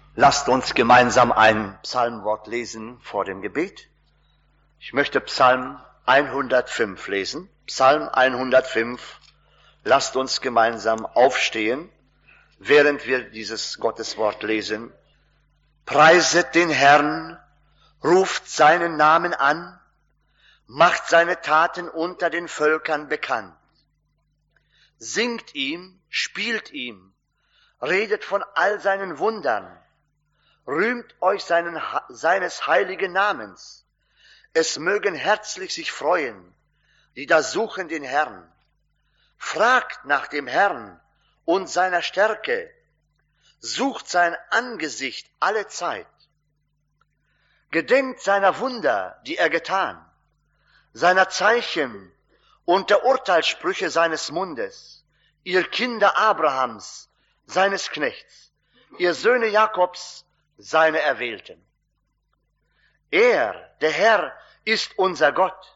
Lasst uns gemeinsam ein Psalmwort lesen vor dem Gebet. Ich möchte Psalm 105 lesen. Psalm 105. Lasst uns gemeinsam aufstehen, während wir dieses Gotteswort lesen. Preiset den Herrn, ruft seinen Namen an, macht seine Taten unter den Völkern bekannt. Singt ihm, spielt ihm, redet von all seinen Wundern, rühmt euch seines heiligen Namens. Es mögen herzlich sich freuen, die da suchen den Herrn. Fragt nach dem Herrn und seiner Stärke, sucht sein Angesicht alle Zeit. Gedenkt seiner Wunder, die er getan, seiner Zeichen und der Urteilssprüche seines Mundes, ihr Kinder Abrahams, seines Knechts, ihr Söhne Jakobs, seine Erwählten. Er, der Herr, ist unser Gott.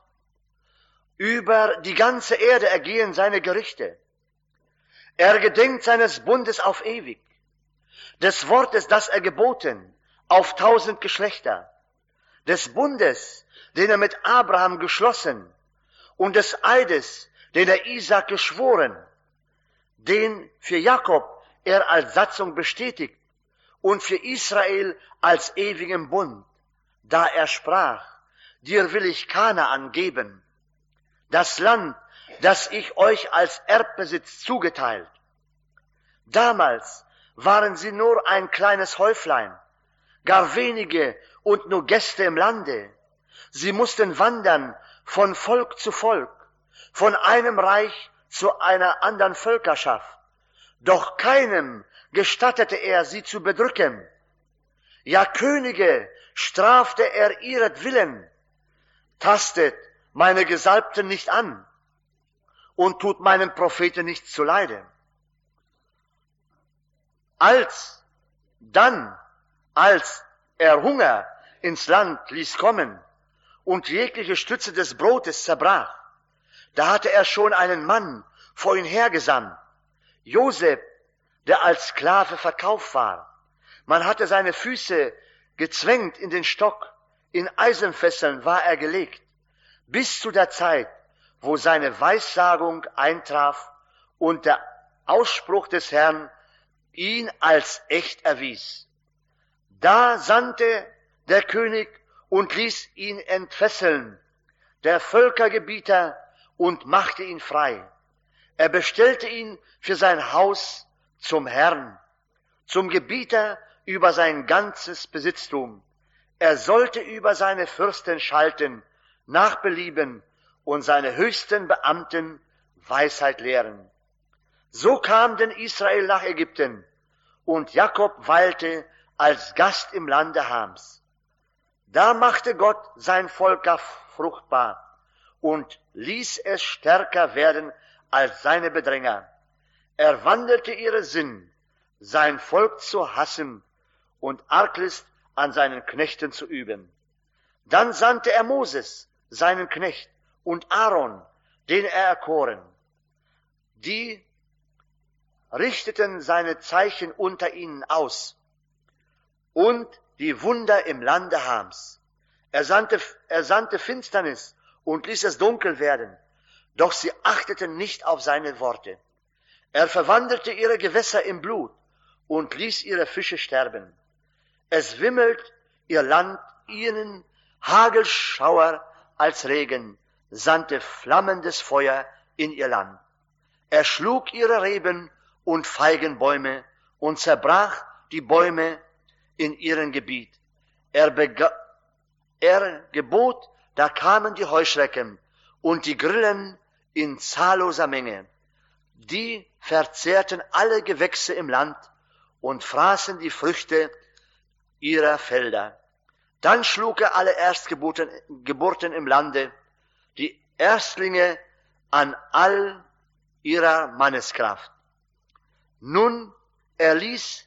Über die ganze Erde ergehen seine Gerichte. Er gedenkt seines Bundes auf ewig, des Wortes, das er geboten, auf 1000 Geschlechter, des Bundes, den er mit Abraham geschlossen, und des Eides, den er Isaak geschworen, den für Jakob er als Satzung bestätigt und für Israel als ewigen Bund, da er sprach, dir will ich Kanaan geben, das Land, das ich euch als Erbbesitz zugeteilt. Damals waren sie nur ein kleines Häuflein, gar wenige und nur Gäste im Lande. Sie mussten wandern von Volk zu Volk, von einem Reich zu einer anderen Völkerschaft. Doch keinem gestattete er, sie zu bedrücken. Ja, Könige strafte er ihretwillen. Tastet meine Gesalbten nicht an und tut meinen Propheten nichts zuleide. Als er Hunger ins Land ließ kommen und jegliche Stütze des Brotes zerbrach, da hatte er schon einen Mann vor ihn hergesandt, Josef, der als Sklave verkauft war. Man hatte seine Füße gezwängt in den Stock, in Eisenfesseln war er gelegt, bis zu der Zeit, wo seine Weissagung eintraf und der Ausspruch des Herrn ihn als echt erwies. Da sandte der König und ließ ihn entfesseln, der Völkergebieter, und machte ihn frei. Er bestellte ihn für sein Haus zum Herrn, zum Gebieter über sein ganzes Besitztum. Er sollte über seine Fürsten schalten, nach Belieben, und seine höchsten Beamten Weisheit lehren. So kam denn Israel nach Ägypten, und Jakob weilte als Gast im Lande Hams. Da machte Gott sein Volk gar fruchtbar und ließ es stärker werden als seine Bedränger. Er wandelte ihre Sinn, sein Volk zu hassen und Arglist an seinen Knechten zu üben. Dann sandte er Moses, seinen Knecht, und Aaron, den er erkoren. Die richteten seine Zeichen unter ihnen aus und die Wunder im Lande Hams. Er sandte Finsternis und ließ es dunkel werden, doch sie achteten nicht auf seine Worte. Er verwandelte ihre Gewässer in Blut und ließ ihre Fische sterben. Es wimmelt ihr Land ihnen Hagelschauer als Regen, sandte flammendes Feuer in ihr Land. Er schlug ihre Reben und Feigenbäume und zerbrach die Bäume in ihrem Gebiet. Er gebot, da kamen die Heuschrecken und die Grillen in zahlloser Menge. Die verzehrten alle Gewächse im Land und fraßen die Früchte ihrer Felder. Dann schlug er alle Erstgeburten im Lande, die Erstlinge an all ihrer Manneskraft. Nun erließ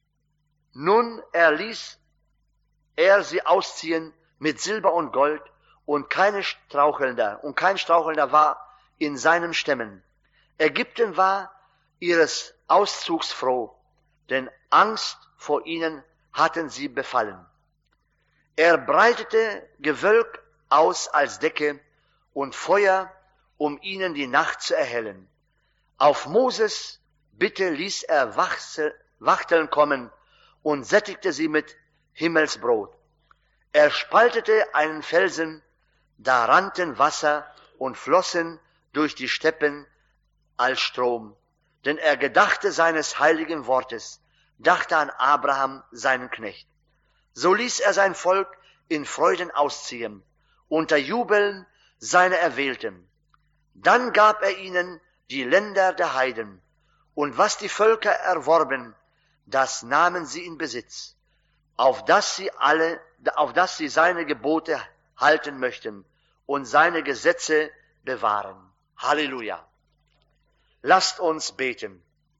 er sie ausziehen mit Silber und Gold, und kein Strauchelnder war in seinen Stämmen. Ägypten war ihres Auszugs froh, denn Angst vor ihnen hatten sie befallen. Er breitete Gewölk aus als Decke und Feuer, um ihnen die Nacht zu erhellen. Auf Moses Bitte ließ er Wachteln kommen und sättigte sie mit Himmelsbrot. Er spaltete einen Felsen, da rannten Wasser und flossen durch die Steppen als Strom. Denn er gedachte seines heiligen Wortes, dachte an Abraham, seinen Knecht. So ließ er sein Volk in Freuden ausziehen, unter Jubeln seine Erwählten. Dann gab er ihnen die Länder der Heiden, und was die Völker erworben, das nahmen sie in Besitz, auf dass sie seine Gebote halten möchten und seine Gesetze bewahren. Halleluja. Lasst uns beten.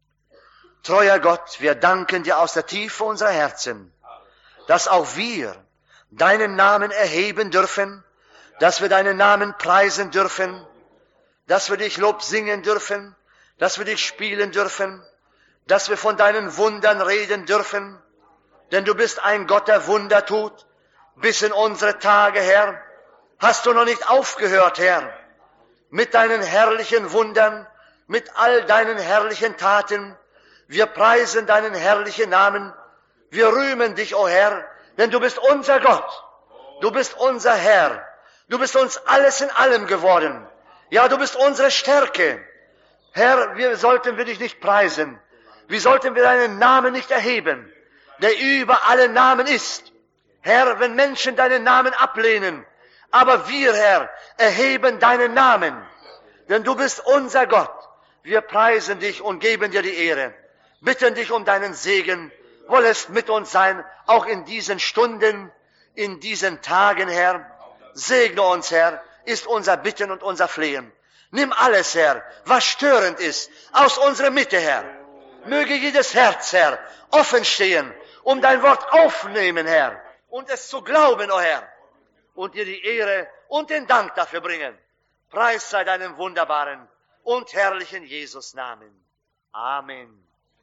Treuer Gott, wir danken dir aus der Tiefe unserer Herzen, dass auch wir deinen Namen erheben dürfen, dass wir deinen Namen preisen dürfen, dass wir dich Lob singen dürfen, dass wir dich spielen dürfen, dass wir von deinen Wundern reden dürfen, denn du bist ein Gott, der Wunder tut, bis in unsere Tage, Herr. Hast du noch nicht aufgehört, Herr, mit deinen herrlichen Wundern, mit all deinen herrlichen Taten. Wir preisen deinen herrlichen Namen, wir rühmen dich, o Herr, denn du bist unser Gott, du bist unser Herr, du bist uns alles in allem geworden. Ja, du bist unsere Stärke. Herr, wie sollten wir dich nicht preisen? Wie sollten wir deinen Namen nicht erheben, der über alle Namen ist? Herr, wenn Menschen deinen Namen ablehnen, aber wir, Herr, erheben deinen Namen, denn du bist unser Gott. Wir preisen dich und geben dir die Ehre, bitten dich um deinen Segen, wollest mit uns sein, auch in diesen Stunden, in diesen Tagen, Herr. Segne uns, Herr, ist unser Bitten und unser Flehen. Nimm alles, Herr, was störend ist, aus unserer Mitte, Herr. Möge jedes Herz, Herr, offen stehen, um dein Wort aufnehmen, Herr, und es zu glauben, o Herr, und dir die Ehre und den Dank dafür bringen. Preis sei deinem wunderbaren und herrlichen Jesus Namen. Amen.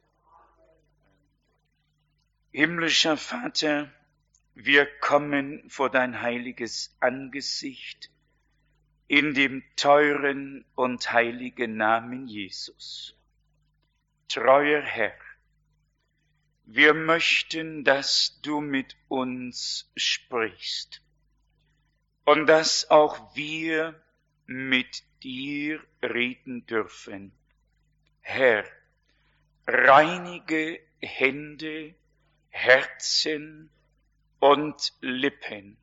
Himmlischer Vater, wir kommen vor dein heiliges Angesicht in dem teuren und heiligen Namen Jesus. Treuer Herr, wir möchten, dass du mit uns sprichst und dass auch wir mit dir reden dürfen. Herr, reinige Hände, Herzen und Lippen,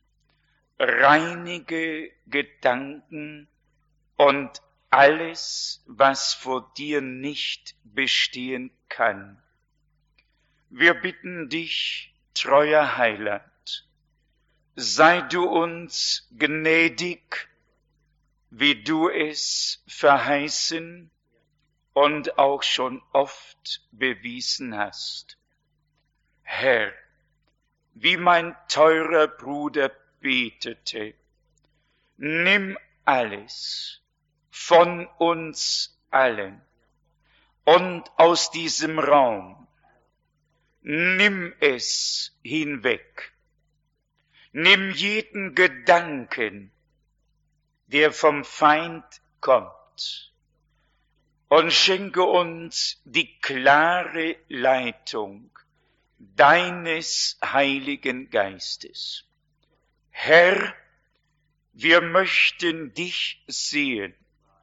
reinige Gedanken und alles, was vor dir nicht bestehen kann. Wir bitten dich, treuer Heiland, sei du uns gnädig, wie du es verheißen und auch schon oft bewiesen hast. Herr, wie mein teurer Bruder betete, nimm alles von uns allen und aus diesem Raum, nimm es hinweg. Nimm jeden Gedanken, der vom Feind kommt, und schenke uns die klare Leitung deines Heiligen Geistes. Herr, wir möchten dich sehen,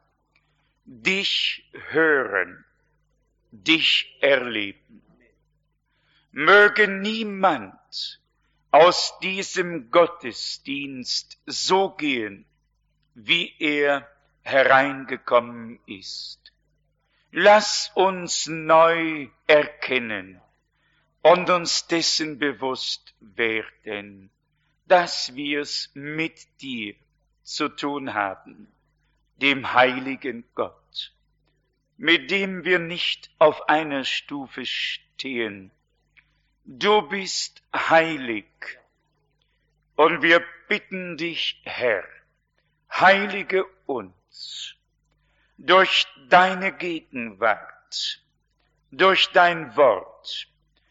dich hören, dich erleben. Möge niemand aus diesem Gottesdienst so gehen, wie er hereingekommen ist. Lass uns neu erkennen und uns dessen bewusst werden, dass wir's mit dir zu tun haben, dem heiligen Gott, mit dem wir nicht auf einer Stufe stehen. Du bist heilig und wir bitten dich, Herr, heilige uns durch deine Gegenwart, durch dein Wort,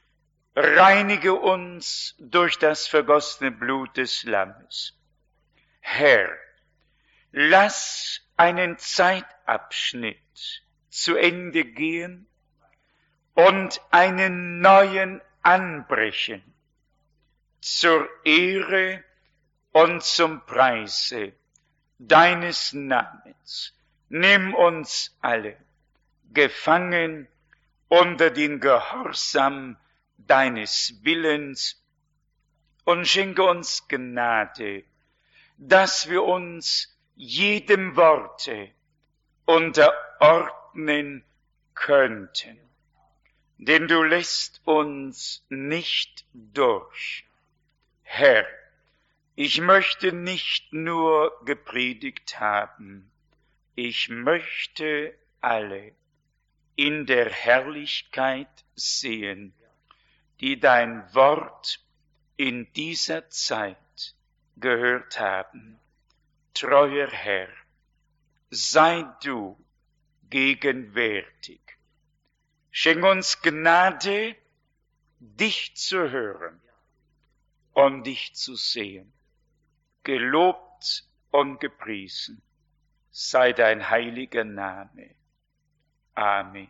reinige uns durch das vergossene Blut des Lammes. Herr, lass einen Zeitabschnitt zu Ende gehen und einen neuen anbrechen, zur Ehre und zum Preise deines Namens. Nimm uns alle gefangen unter den Gehorsam deines Willens und schenke uns Gnade, dass wir uns jedem Worte unterordnen könnten. Denn du lässt uns nicht durch. Herr, ich möchte nicht nur gepredigt haben, ich möchte alle in der Herrlichkeit sehen, die dein Wort in dieser Zeit gehört haben. Treuer Herr, sei du gegenwärtig. Schenk uns Gnade, dich zu hören und dich zu sehen. Gelobt und gepriesen sei dein heiliger Name. Amen.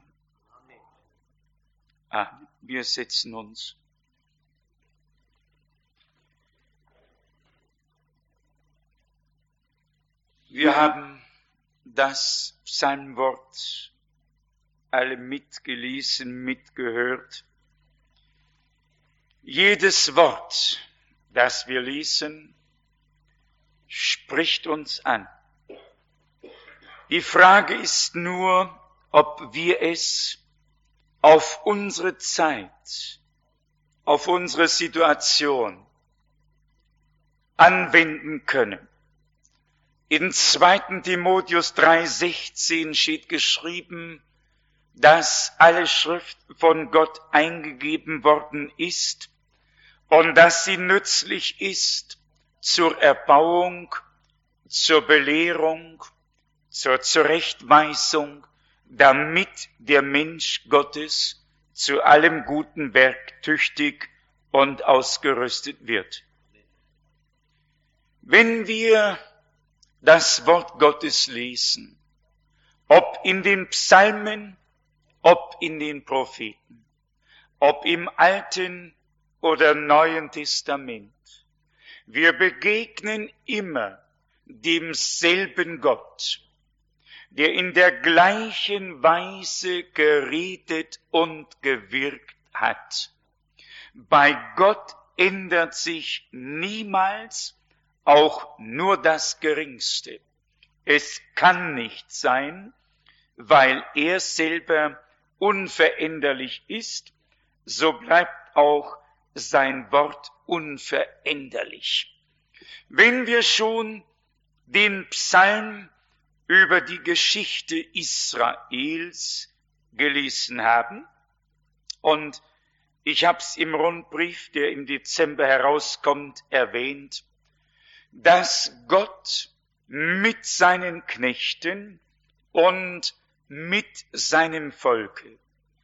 Amen. Wir setzen uns. Wir haben das Psalmwort alle mitgelesen, mitgehört. Jedes Wort, das wir lesen, spricht uns an. Die Frage ist nur, ob wir es auf unsere Zeit, auf unsere Situation anwenden können. In 2. Timotheus 3,16 steht geschrieben, dass alle Schrift von Gott eingegeben worden ist und dass sie nützlich ist zur Erbauung, zur Belehrung, zur Zurechtweisung, damit der Mensch Gottes zu allem guten Werk tüchtig und ausgerüstet wird. Wenn wir das Wort Gottes lesen, ob in den Psalmen, ob in den Propheten, ob im Alten oder Neuen Testament, wir begegnen immer demselben Gott, der in der gleichen Weise geredet und gewirkt hat. Bei Gott ändert sich niemals auch nur das Geringste. Es kann nicht sein, weil er selber unveränderlich ist, so bleibt auch sein Wort unveränderlich. Wenn wir schon den Psalm über die Geschichte Israels gelesen haben, und ich habe es im Rundbrief, der im Dezember herauskommt, erwähnt, dass Gott mit seinen Knechten und mit seinem Volke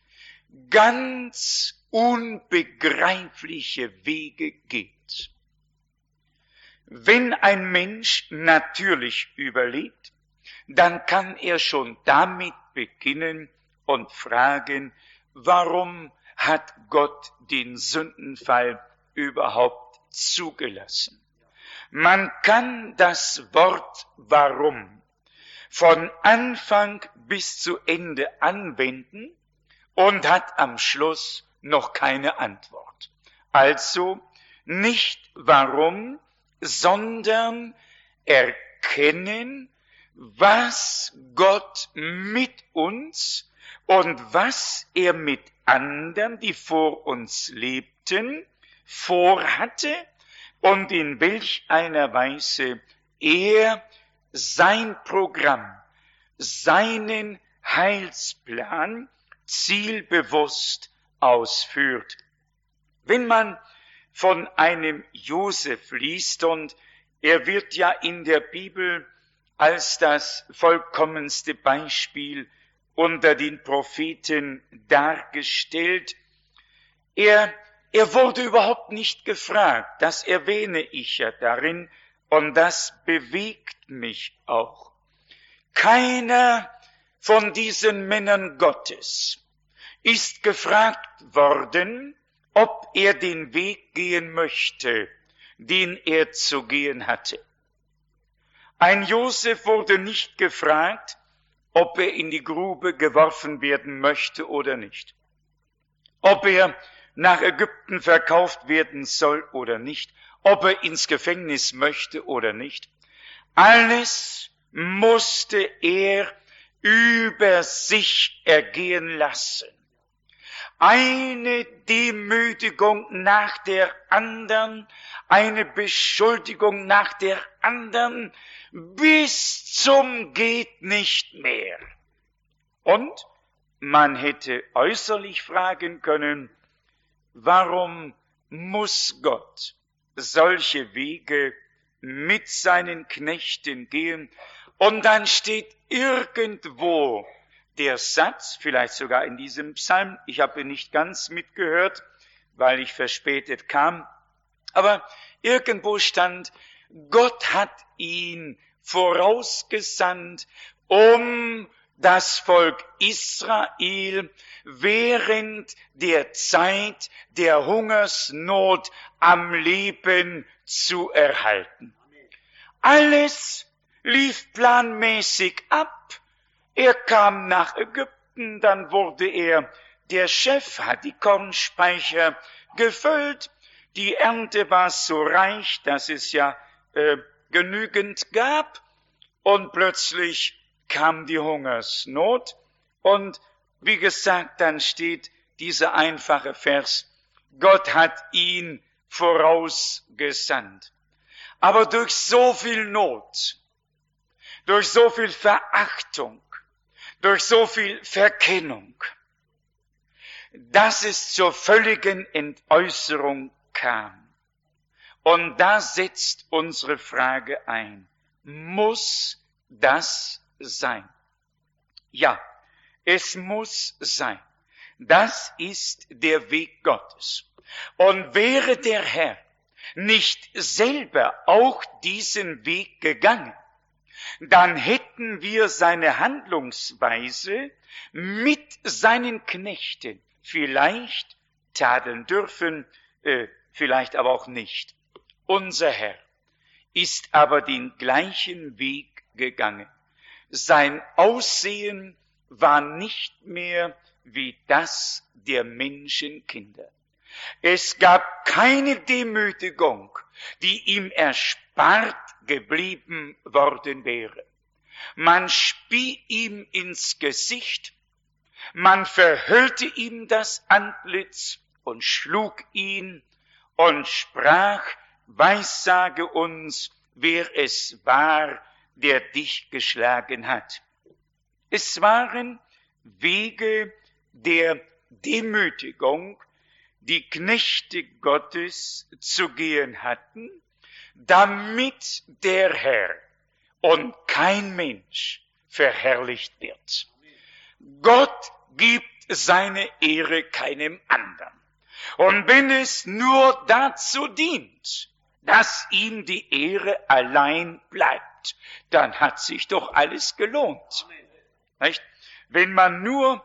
ganz unbegreifliche Wege geht. Wenn ein Mensch natürlich überlebt, dann kann er schon damit beginnen und fragen, warum hat Gott den Sündenfall überhaupt zugelassen? Man kann das Wort warum von Anfang bis zu Ende anwenden und hat am Schluss noch keine Antwort. Also nicht warum, sondern erkennen, was Gott mit uns und was er mit anderen, die vor uns lebten, vorhatte und in welch einer Weise er sein Programm, seinen Heilsplan zielbewusst ausführt. Wenn man von einem Josef liest, und er wird ja in der Bibel als das vollkommenste Beispiel unter den Propheten dargestellt, er er wurde überhaupt nicht gefragt. Das erwähne ich ja darin und das bewegt mich auch. Keiner von diesen Männern Gottes ist gefragt worden, ob er den Weg gehen möchte, den er zu gehen hatte. Ein Josef wurde nicht gefragt, ob er in die Grube geworfen werden möchte oder nicht, ob er nach Ägypten verkauft werden soll oder nicht, ob er ins Gefängnis möchte oder nicht. Alles musste er über sich ergehen lassen. Eine Demütigung nach der anderen, eine Beschuldigung nach der anderen, bis zum geht nicht mehr. Und man hätte äußerlich fragen können, warum muss Gott solche Wege mit seinen Knechten gehen? Und dann steht irgendwo der Satz, vielleicht sogar in diesem Psalm, ich habe ihn nicht ganz mitgehört, weil ich verspätet kam, aber irgendwo stand, Gott hat ihn vorausgesandt, um das Volk Israel während der Zeit der Hungersnot am Leben zu erhalten. Alles lief planmäßig ab. Er kam nach Ägypten, dann wurde er der Chef, hat die Kornspeicher gefüllt. Die Ernte war so reich, dass es ja genügend gab. Und plötzlich kam die Hungersnot. Und wie gesagt, dann steht dieser einfache Vers, Gott hat ihn vorausgesandt. Aber durch so viel Not, durch so viel Verachtung, durch so viel Verkennung, dass es zur völligen Entäußerung kam. Und da setzt unsere Frage ein. Muss das sein? Ja, es muss sein. Das ist der Weg Gottes. Und wäre der Herr nicht selber auch diesen Weg gegangen, dann hätten wir seine Handlungsweise mit seinen Knechten vielleicht tadeln dürfen, vielleicht aber auch nicht. Unser Herr ist aber den gleichen Weg gegangen. Sein Aussehen war nicht mehr wie das der Menschenkinder. Es gab keine Demütigung, die ihm erspart geblieben worden wäre. Man spie ihm ins Gesicht, man verhüllte ihm das Antlitz und schlug ihn und sprach, weissage uns, wer es war, der dich geschlagen hat. Es waren Wege der Demütigung, die Knechte Gottes zu gehen hatten, damit der Herr und kein Mensch verherrlicht wird. Gott gibt seine Ehre keinem anderen. Und wenn es nur dazu dient, dass ihm die Ehre allein bleibt, dann hat sich doch alles gelohnt. Nicht? Wenn man nur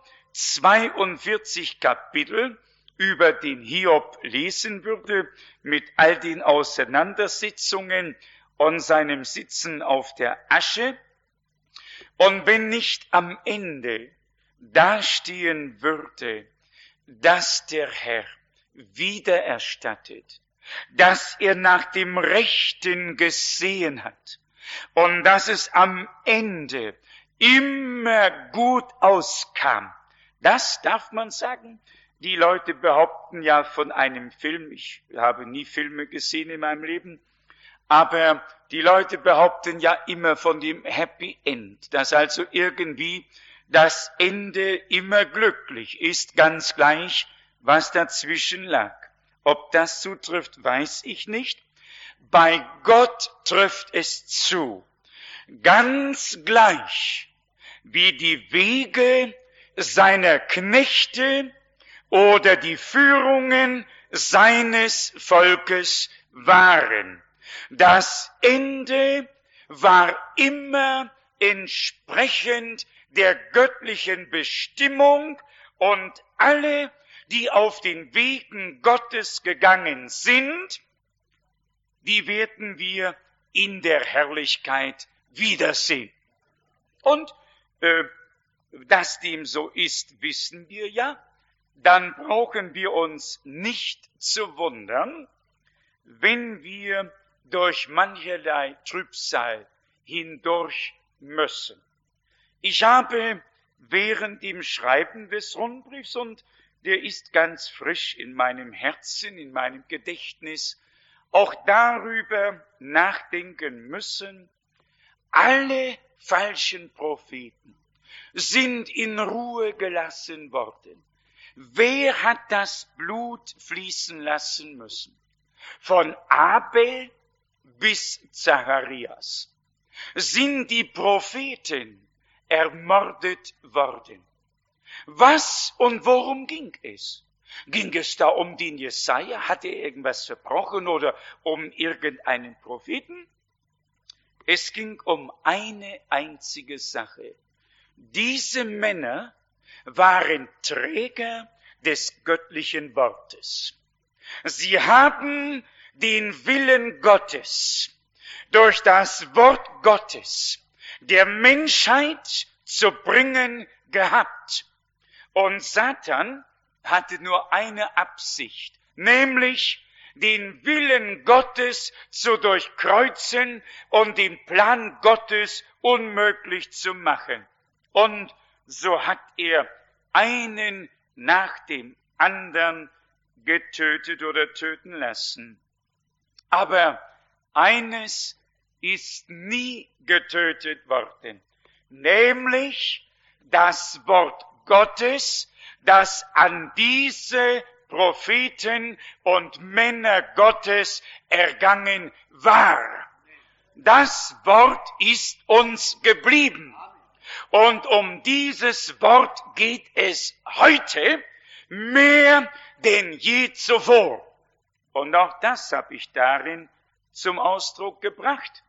42 Kapitel über den Hiob lesen würde, mit all den Auseinandersetzungen und seinem Sitzen auf der Asche, und wenn nicht am Ende dastehen würde, dass der Herr wiedererstattet, dass er nach dem Rechten gesehen hat und dass es am Ende immer gut auskam, das darf man sagen. Die Leute behaupten ja von einem Film, ich habe nie Filme gesehen in meinem Leben, aber die Leute behaupten ja immer von dem Happy End, dass also irgendwie das Ende immer glücklich ist, ganz gleich, was dazwischen lag. Ob das zutrifft, weiß ich nicht. Bei Gott trifft es zu, ganz gleich, wie die Wege seiner Knechte oder die Führungen seines Volkes waren. Das Ende war immer entsprechend der göttlichen Bestimmung und alle, die auf den Wegen Gottes gegangen sind, die werden wir in der Herrlichkeit wiedersehen. Und dass dem so ist, wissen wir ja. Dann brauchen wir uns nicht zu wundern, wenn wir durch mancherlei Trübsal hindurch müssen. Ich habe während dem Schreiben des Rundbriefs, und der ist ganz frisch in meinem Herzen, in meinem Gedächtnis, auch darüber nachdenken müssen, alle falschen Propheten sind in Ruhe gelassen worden. Wer hat das Blut fließen lassen müssen? Von Abel bis Zacharias sind die Propheten ermordet worden. Was und worum ging es? Ging es da um den Jesaja? Hat er irgendwas verbrochen oder um irgendeinen Propheten? Es ging um eine einzige Sache. Diese Männer waren Träger des göttlichen Wortes. Sie haben den Willen Gottes durch das Wort Gottes der Menschheit zu bringen gehabt. Und Satan hatte nur eine Absicht, nämlich den Willen Gottes zu durchkreuzen und den Plan Gottes unmöglich zu machen. Und so hat er einen nach dem anderen getötet oder töten lassen. Aber eines ist nie getötet worden, nämlich das Wort Gottes, das an diese Propheten und Männer Gottes ergangen war. Das Wort ist uns geblieben. Und um dieses Wort geht es heute mehr denn je zuvor. Und auch das habe ich darin zum Ausdruck gebracht.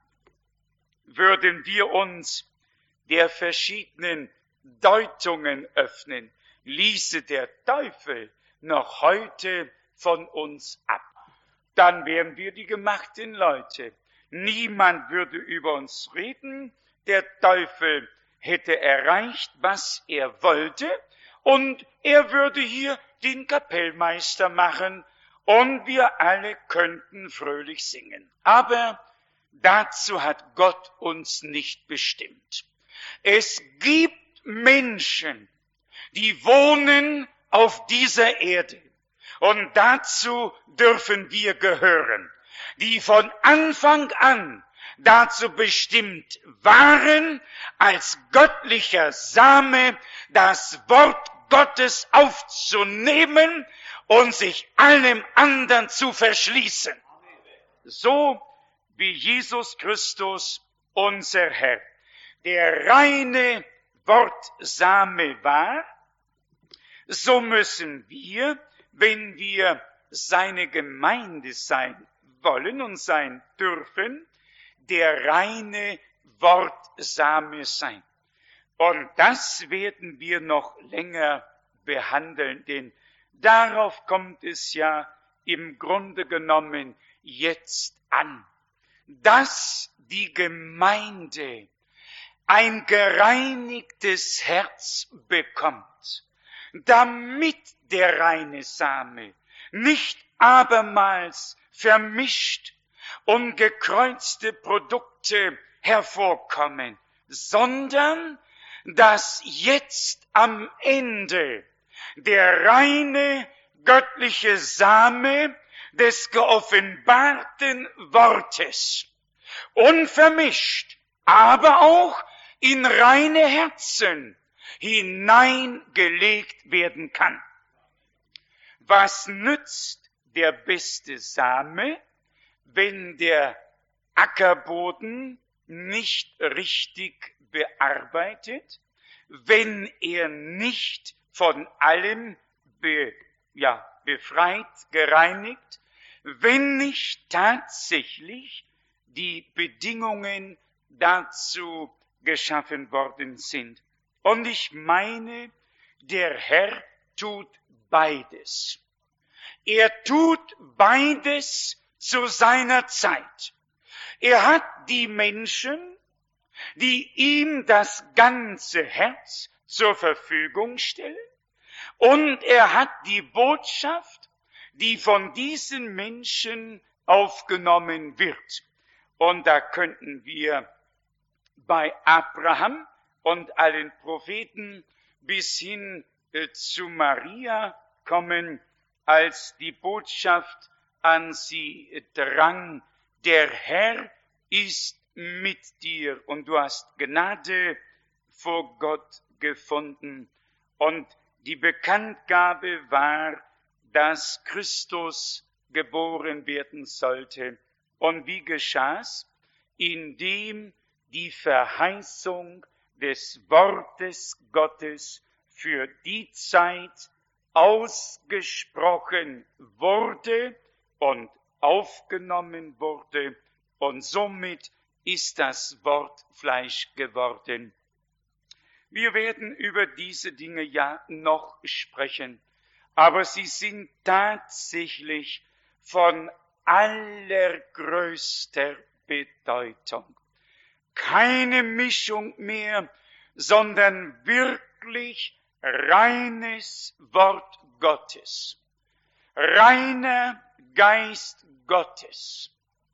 Würden wir uns der verschiedenen Deutungen öffnen, ließe der Teufel noch heute von uns ab. Dann wären wir die gemachten Leute. Niemand würde über uns reden. Der Teufel hätte erreicht, was er wollte, und er würde hier den Kapellmeister machen, und wir alle könnten fröhlich singen. Aber dazu hat Gott uns nicht bestimmt. Es gibt Menschen, die wohnen auf dieser Erde, und dazu dürfen wir gehören, die von Anfang an dazu bestimmt waren, als göttlicher Same das Wort Gottes aufzunehmen und sich allem anderen zu verschließen. So wie Jesus Christus, unser Herr, der reine Wortsame war, so müssen wir, wenn wir seine Gemeinde sein wollen und sein dürfen, der reine Wortsame sein. Und das werden wir noch länger behandeln, denn darauf kommt es ja im Grunde genommen jetzt an, dass die Gemeinde ein gereinigtes Herz bekommt, damit der reine Same nicht abermals vermischt und gekreuzte Produkte hervorkommen, sondern dass jetzt am Ende der reine göttliche Same des geoffenbarten Wortes unvermischt, aber auch in reine Herzen hineingelegt werden kann. Was nützt der beste Same, wenn der Ackerboden nicht richtig bearbeitet, wenn er nicht von allem befreit, gereinigt, wenn nicht tatsächlich die Bedingungen dazu geschaffen worden sind. Und ich meine, der Herr tut beides. Er tut beides zu seiner Zeit. Er hat die Menschen, die ihm das ganze Herz zur Verfügung stellen, und er hat die Botschaft, die von diesen Menschen aufgenommen wird. Und da könnten wir bei Abraham und allen Propheten bis hin zu Maria kommen, als die Botschaft an sie drang: Der Herr ist mit dir und du hast Gnade vor Gott gefunden. Und die Bekanntgabe war, dass Christus geboren werden sollte. Und wie geschah's? Indem die Verheißung des Wortes Gottes für die Zeit ausgesprochen wurde und aufgenommen wurde, und somit ist das Wort Fleisch geworden. Wir werden über diese Dinge ja noch sprechen, aber sie sind tatsächlich von allergrößter Bedeutung. Keine Mischung mehr, sondern wirklich reines Wort Gottes, reiner Geist Gottes,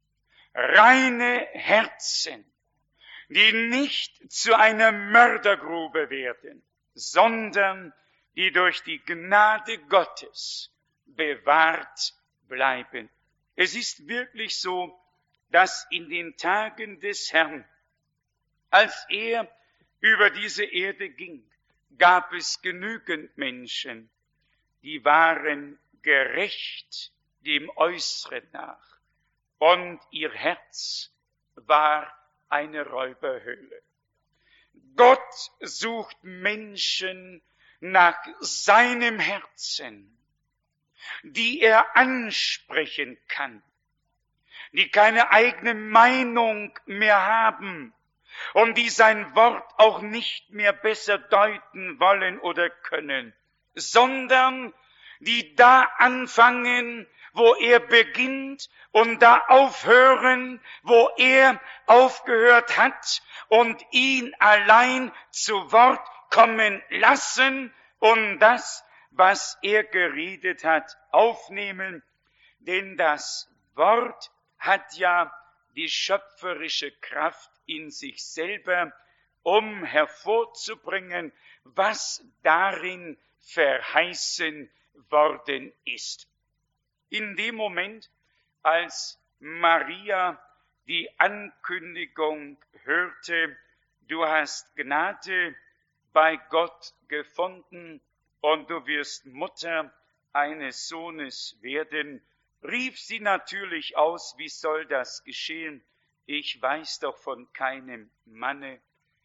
reine Herzen, die nicht zu einer Mördergrube werden, sondern die durch die Gnade Gottes bewahrt bleiben. Es ist wirklich so, dass in den Tagen des Herrn, als er über diese Erde ging, gab es genügend Menschen, die waren gerecht dem Äußeren nach, und ihr Herz war eine Räuberhöhle. Gott sucht Menschen nach seinem Herzen, die er ansprechen kann, die keine eigene Meinung mehr haben und die sein Wort auch nicht mehr besser deuten wollen oder können, sondern die da anfangen, wo er beginnt, und da aufhören, wo er aufgehört hat, und ihn allein zu Wort kommen lassen und das, was er geredet hat, aufnehmen. Denn das Wort hat ja die schöpferische Kraft in sich selber, um hervorzubringen, was darin verheißen worden ist. In dem Moment, als Maria die Ankündigung hörte: Du hast Gnade bei Gott gefunden und du wirst Mutter eines Sohnes werden, rief sie natürlich aus: Wie soll das geschehen? Ich weiß doch von keinem Manne.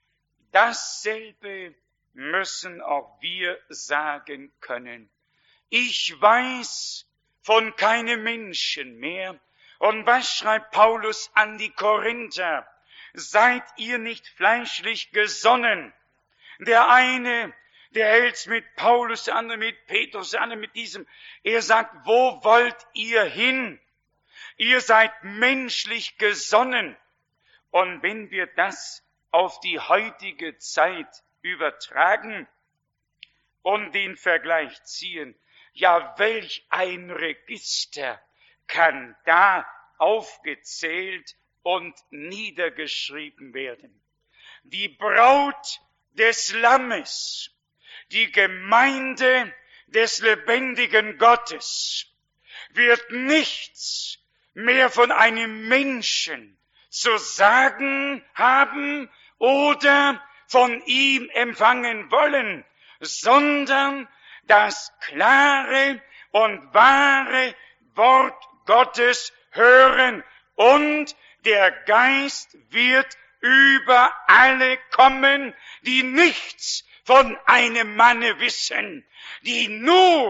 Dasselbe müssen auch wir sagen können. Ich weiß von keinem Menschen mehr. Und was schreibt Paulus an die Korinther? Seid ihr nicht fleischlich gesonnen? Der eine, der hält's mit Paulus, der andere mit Petrus, der andere mit diesem. Er sagt: Wo wollt ihr hin? Ihr seid menschlich gesonnen. Und wenn wir das auf die heutige Zeit übertragen und den Vergleich ziehen, ja, welch ein Register kann da aufgezählt und niedergeschrieben werden. Die Braut des Lammes, die Gemeinde des lebendigen Gottes, wird nichts mehr von einem Menschen zu sagen haben oder von ihm empfangen wollen, sondern das klare und wahre Wort Gottes hören, und der Geist wird über alle kommen, die nichts von einem Manne wissen, die nur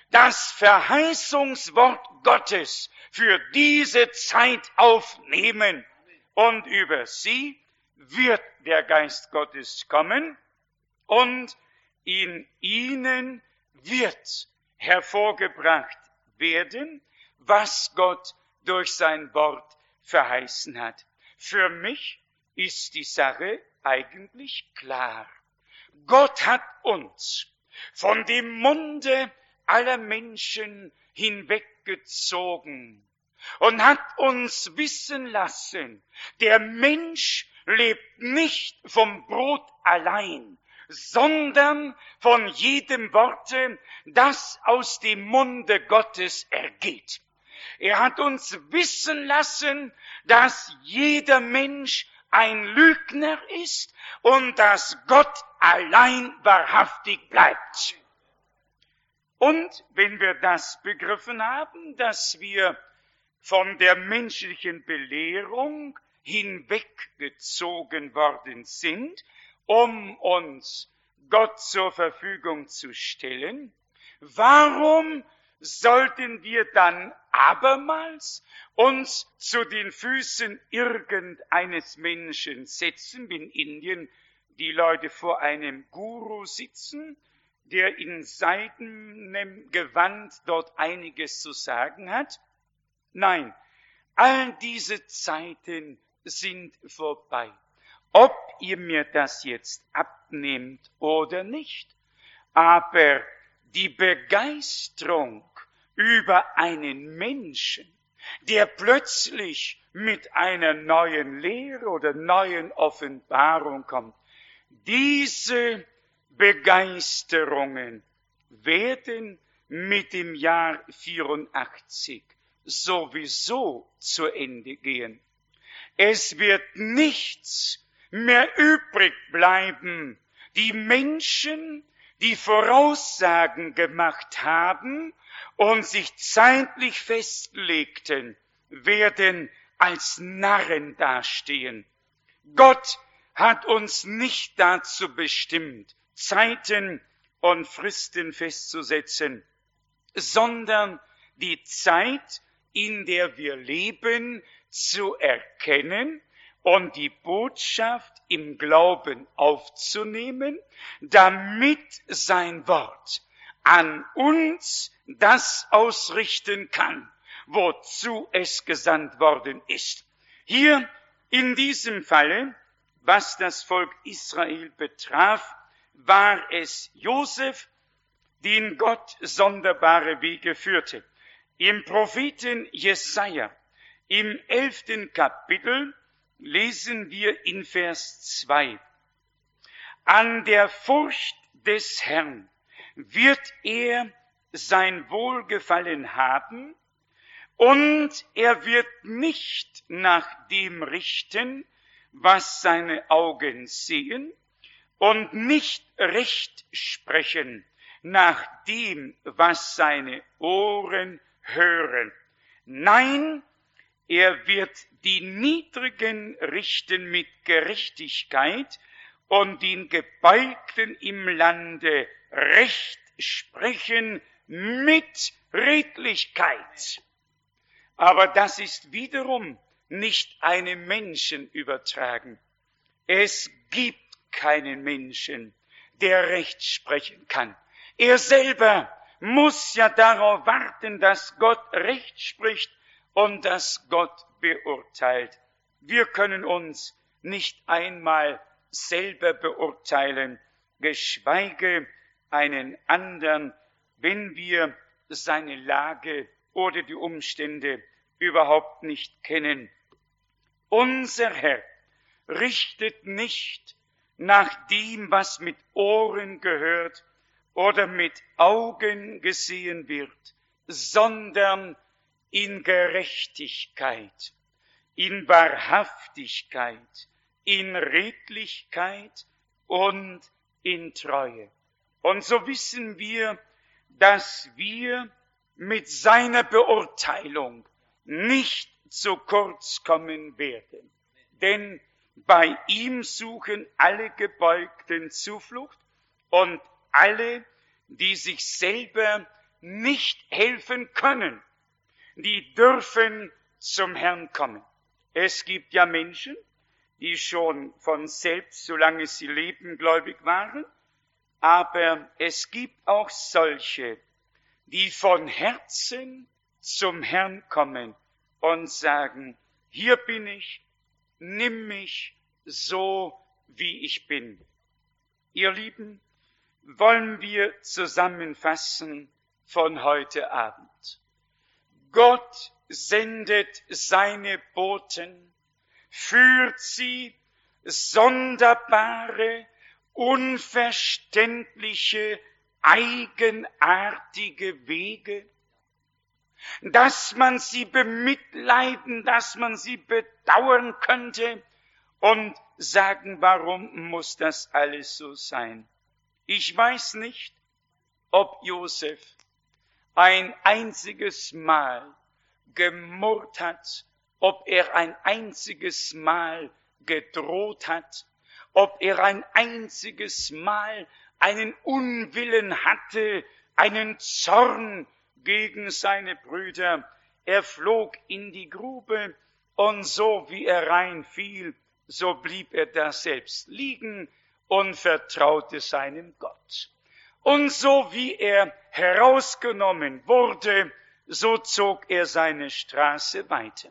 das Verheißungswort Gottes für diese Zeit aufnehmen. Und über sie wird der Geist Gottes kommen und in ihnen wird hervorgebracht werden, was Gott durch sein Wort verheißen hat. Für mich ist die Sache eigentlich klar. Gott hat uns von dem Munde aller Menschen hinweggezogen und hat uns wissen lassen, der Mensch lebt nicht vom Brot allein, sondern von jedem Worte, das aus dem Munde Gottes ergeht. Er hat uns wissen lassen, dass jeder Mensch ein Lügner ist und dass Gott allein wahrhaftig bleibt. Und wenn wir das begriffen haben, dass wir von der menschlichen Belehrung hinweggezogen worden sind, um uns Gott zur Verfügung zu stellen, warum sollten wir dann abermals uns zu den Füßen irgendeines Menschen setzen, wie in Indien die Leute vor einem Guru sitzen, der in seidenem Gewand dort einiges zu sagen hat? Nein, all diese Zeiten sind vorbei. Ob ihr mir das jetzt abnehmt oder nicht, aber die Begeisterung über einen Menschen, der plötzlich mit einer neuen Lehre oder neuen Offenbarung kommt, diese Begeisterungen werden mit dem Jahr 84 sowieso zu Ende gehen. Es wird nichts mehr übrig bleiben. Die Menschen, die Voraussagen gemacht haben und sich zeitlich festlegten, werden als Narren dastehen. Gott hat uns nicht dazu bestimmt, Zeiten und Fristen festzusetzen, sondern die Zeit, in der wir leben, zu erkennen und die Botschaft im Glauben aufzunehmen, damit sein Wort an uns das ausrichten kann, wozu es gesandt worden ist. Hier in diesem Falle, was das Volk Israel betraf, war es Josef, den Gott sonderbare Wege führte. Im Propheten Jesaja, im 11. Kapitel, lesen wir in Vers 2. An der Furcht des Herrn wird er sein Wohlgefallen haben, und er wird nicht nach dem richten, was seine Augen sehen, und nicht Recht sprechen nach dem, was seine Ohren hören. Nein, er wird die Niedrigen richten mit Gerechtigkeit und den Gebeugten im Lande Recht sprechen mit Redlichkeit. Aber das ist wiederum nicht einem Menschen übertragen. Es gibt keinen Menschen, der Recht sprechen kann. Er selber muss ja darauf warten, dass Gott Recht spricht und dass Gott beurteilt. Wir können uns nicht einmal selber beurteilen, geschweige einen anderen, wenn wir seine Lage oder die Umstände überhaupt nicht kennen. Unser Herr richtet nicht nach dem, was mit Ohren gehört oder mit Augen gesehen wird, sondern in Gerechtigkeit, in Wahrhaftigkeit, in Redlichkeit und in Treue. Und so wissen wir, dass wir mit seiner Beurteilung nicht zu kurz kommen werden. Denn bei ihm suchen alle Gebeugten Zuflucht und alle, die sich selber nicht helfen können, die dürfen zum Herrn kommen. Es gibt ja Menschen, die schon von selbst, solange sie leben, gläubig waren, aber es gibt auch solche, die von Herzen zum Herrn kommen und sagen, hier bin ich, nimm mich so, wie ich bin. Ihr Lieben, wollen wir zusammenfassen von heute Abend. Gott sendet seine Boten, führt sie sonderbare, unverständliche, eigenartige Wege, dass man sie bemitleiden, dass man sie bedauern könnte und sagen, warum muss das alles so sein? Ich weiß nicht, ob Josef ein einziges Mal gemurrt hat, ob er ein einziges Mal gedroht hat, ob er ein einziges Mal einen Unwillen hatte, einen Zorn gegen seine Brüder. Er flog in die Grube und so wie er reinfiel, so blieb er da selbst liegen und vertraute seinem Gott. Und so wie er herausgenommen wurde, so zog er seine Straße weiter.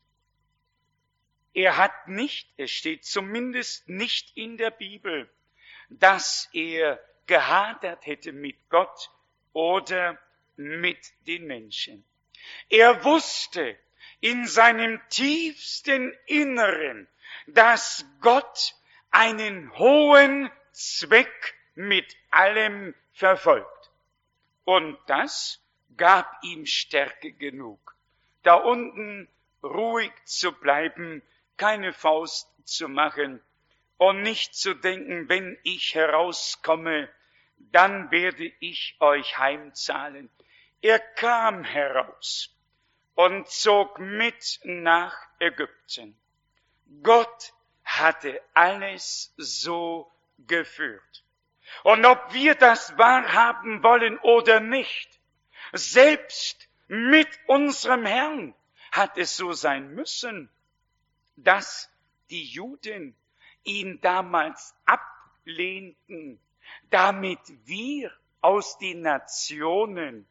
Er hat nicht, es steht zumindest nicht in der Bibel, dass er gehadert hätte mit Gott oder mit den Menschen. Er wusste in seinem tiefsten Inneren, dass Gott einen hohen Zweck mit allem verfolgt. Und das gab ihm Stärke genug, da unten ruhig zu bleiben, keine Faust zu machen und nicht zu denken, wenn ich herauskomme, dann werde ich euch heimzahlen. Er kam heraus und zog mit nach Ägypten. Gott hatte alles so geführt. Und ob wir das wahrhaben wollen oder nicht, selbst mit unserem Herrn hat es so sein müssen, dass die Juden ihn damals ablehnten, damit wir aus den Nationen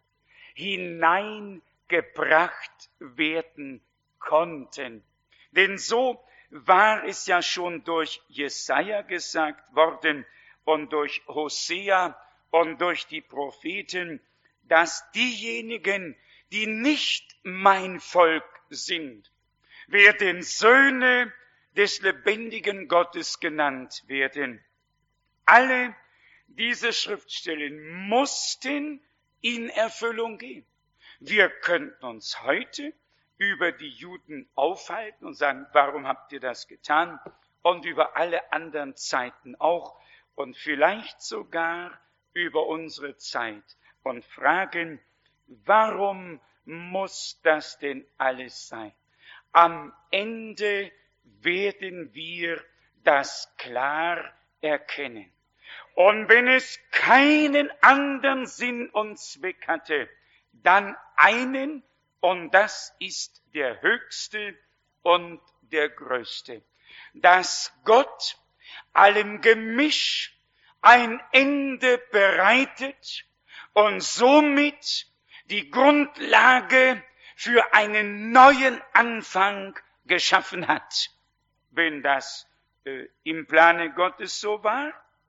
hineingebracht werden konnten. Denn so war es ja schon durch Jesaja gesagt worden und durch Hosea und durch die Propheten, dass diejenigen, die nicht mein Volk sind, werden Söhne des lebendigen Gottes genannt werden. Alle diese Schriftstellen mussten in Erfüllung gehen. Wir könnten uns heute über die Juden aufhalten und sagen, warum habt ihr das getan? Und über alle anderen Zeiten auch und vielleicht sogar über unsere Zeit und fragen, warum muss das denn alles sein? Am Ende werden wir das klar erkennen. Und wenn es keinen anderen Sinn und Zweck hatte, dann einen, und das ist der höchste und der größte, dass Gott allem Gemisch ein Ende bereitet und somit die Grundlage für einen neuen Anfang geschaffen hat. Wenn das im Plane Gottes so war,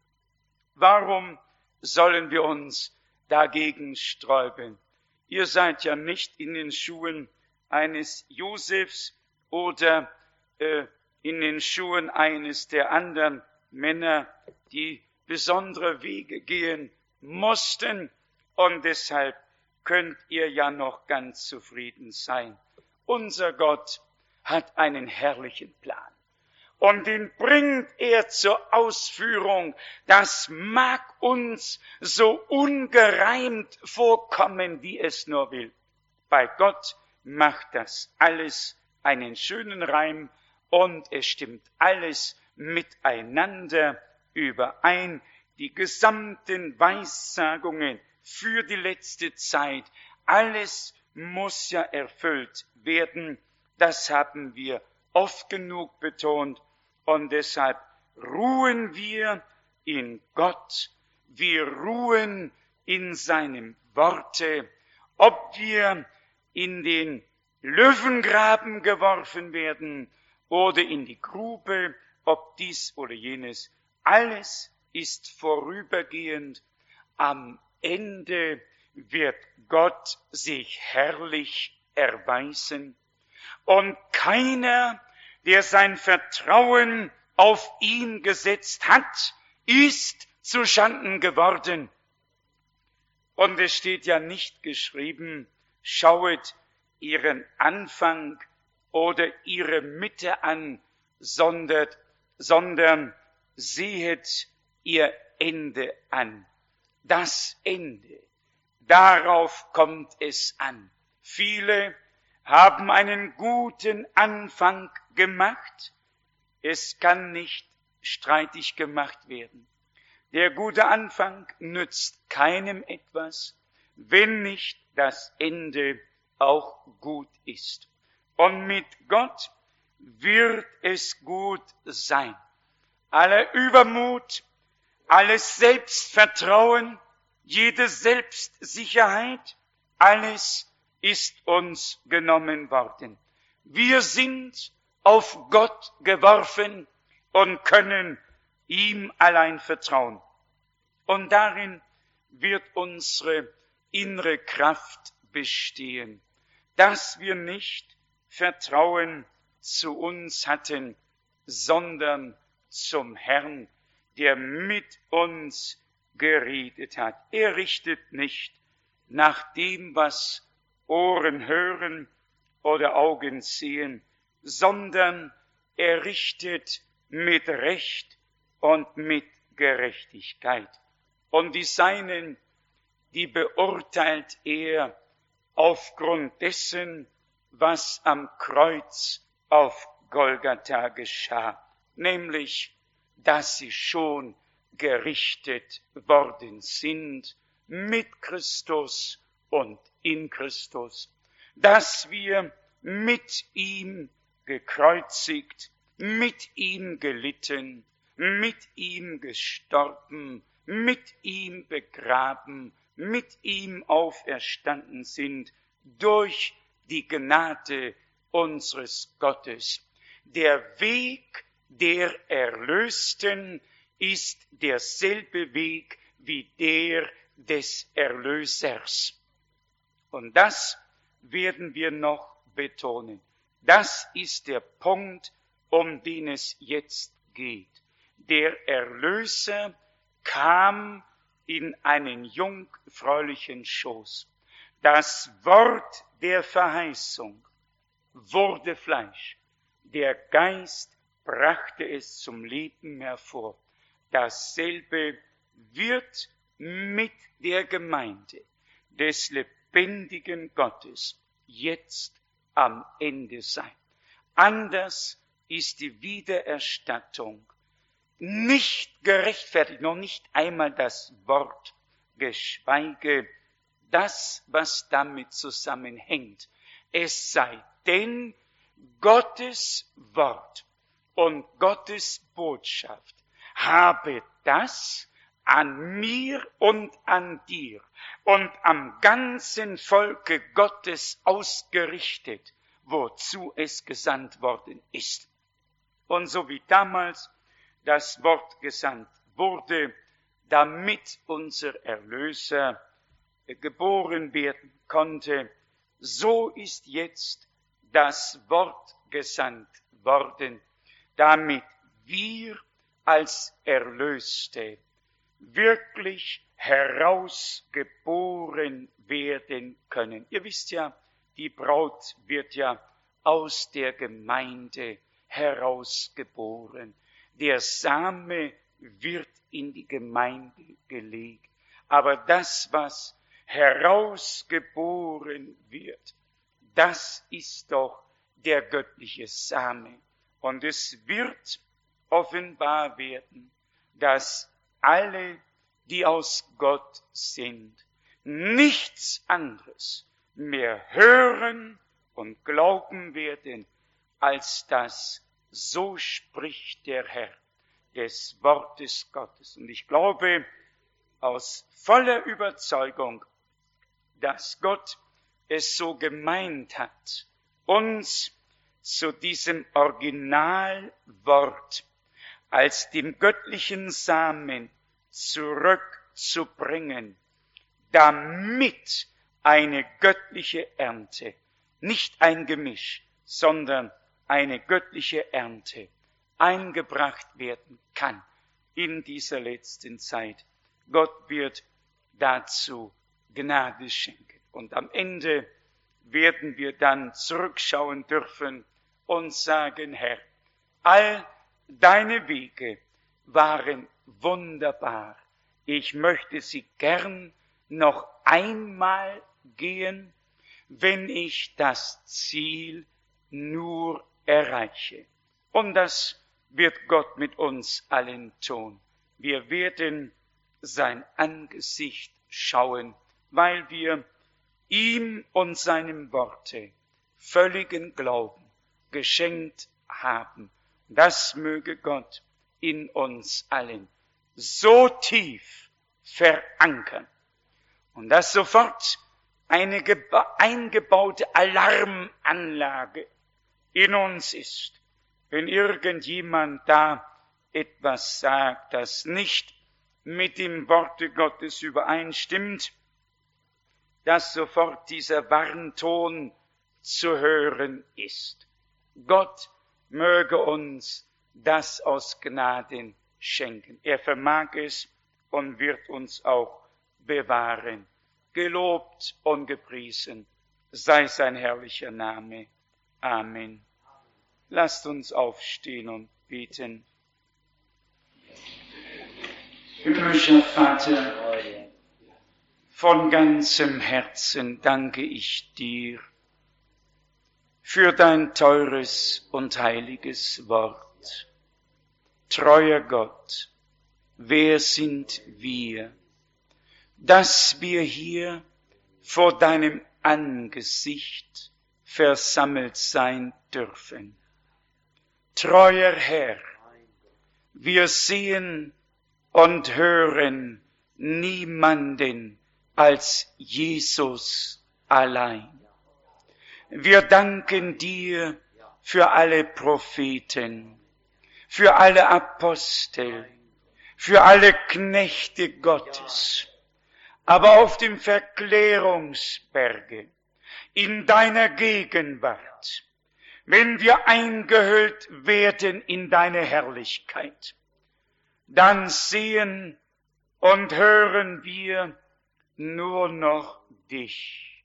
warum sollen wir uns dagegen sträuben? Ihr seid ja nicht in den Schuhen eines Josefs oder in den Schuhen eines der anderen Männer, die besondere Wege gehen mussten, und deshalb könnt ihr ja noch ganz zufrieden sein. Unser Gott hat einen herrlichen Plan. Und den bringt er zur Ausführung. Das mag uns so ungereimt vorkommen, wie es nur will. Bei Gott macht das alles einen schönen Reim und es stimmt alles miteinander überein. Die gesamten Weissagungen für die letzte Zeit. Alles muss ja erfüllt werden. Das haben wir oft genug betont. Und deshalb ruhen wir in Gott. Wir ruhen in seinem Worte. Ob wir in den Löwengraben geworfen werden oder in die Grube, ob dies oder jenes, alles ist vorübergehend. Am Ende wird Gott sich herrlich erweisen. Und keiner, der sein Vertrauen auf ihn gesetzt hat, ist zuschanden geworden. Und es steht ja nicht geschrieben, schauet ihren Anfang oder ihre Mitte an, sondern sehet ihr Ende an. Das Ende, darauf kommt es an. Viele haben einen guten Anfang gemacht. Es kann nicht streitig gemacht werden. Der gute Anfang nützt keinem etwas, wenn nicht das Ende auch gut ist. Und mit Gott wird es gut sein. Aller Übermut, alles Selbstvertrauen, jede Selbstsicherheit, alles ist uns genommen worden. Wir sind auf Gott geworfen und können ihm allein vertrauen. Und darin wird unsere innere Kraft bestehen, dass wir nicht Vertrauen zu uns hatten, sondern zum Herrn, der mit uns geredet hat. Er richtet nicht nach dem, was Ohren hören oder Augen sehen, sondern er richtet mit Recht und mit Gerechtigkeit. Und die Seinen, die beurteilt er aufgrund dessen, was am Kreuz auf Golgatha geschah, nämlich, dass sie schon gerichtet worden sind mit Christus und in Christus, dass wir mit ihm gekreuzigt, mit ihm gelitten, mit ihm gestorben, mit ihm begraben, mit ihm auferstanden sind durch die Gnade unseres Gottes. Der Weg der Erlösten ist derselbe Weg wie der des Erlösers. Und das werden wir noch betonen. Das ist der Punkt, um den es jetzt geht. Der Erlöser kam in einen jungfräulichen Schoß. Das Wort der Verheißung wurde Fleisch. Der Geist brachte es zum Leben hervor. Dasselbe wird mit der Gemeinde des lebendigen Gottes jetzt am Ende sein. Anders ist die Wiedererstattung nicht gerechtfertigt, noch nicht einmal das Wort, geschweige das, was damit zusammenhängt. Es sei denn, Gottes Wort und Gottes Botschaft habe das an mir und an dir und am ganzen Volke Gottes ausgerichtet, wozu es gesandt worden ist. Und so wie damals das Wort gesandt wurde, damit unser Erlöser geboren werden konnte, so ist jetzt das Wort gesandt worden, damit wir als Erlöste wirklich herausgeboren werden können. Ihr wisst ja, die Braut wird ja aus der Gemeinde herausgeboren. Der Same wird in die Gemeinde gelegt. Aber das, was herausgeboren wird, das ist doch der göttliche Same. Und es wird offenbar werden, dass alle, die aus Gott sind, nichts anderes mehr hören und glauben werden, als das, so spricht der Herr, des Wortes Gottes. Und ich glaube aus voller Überzeugung, dass Gott es so gemeint hat, uns zu diesem Originalwort als dem göttlichen Samen zurückzubringen, damit eine göttliche Ernte, nicht ein Gemisch, sondern eine göttliche Ernte eingebracht werden kann in dieser letzten Zeit. Gott wird dazu Gnade schenken. Und am Ende werden wir dann zurückschauen dürfen und sagen, Herr, all deine Wege waren wunderbar. Ich möchte sie gern noch einmal gehen, wenn ich das Ziel nur erreiche. Und das wird Gott mit uns allen tun. Wir werden sein Angesicht schauen, weil wir ihm und seinem Worte völligen Glauben geschenkt haben. Das möge Gott in uns allen so tief verankern und dass sofort eine eingebaute Alarmanlage in uns ist, wenn irgendjemand da etwas sagt, das nicht mit dem Worte Gottes übereinstimmt, dass sofort dieser Warnton zu hören ist. Gott möge uns das aus Gnaden schenken. Er vermag es und wird uns auch bewahren. Gelobt und gepriesen sei sein herrlicher Name. Amen. Lasst uns aufstehen und beten. Himmlischer Vater, von ganzem Herzen danke ich dir für dein teures und heiliges Wort. Treuer Gott, wer sind wir, dass wir hier vor deinem Angesicht versammelt sein dürfen? Treuer Herr, wir sehen und hören niemanden als Jesus allein. Wir danken dir für alle Propheten, für alle Apostel, für alle Knechte Gottes, aber auf dem Verklärungsberge, in deiner Gegenwart, wenn wir eingehüllt werden in deine Herrlichkeit, dann sehen und hören wir nur noch dich.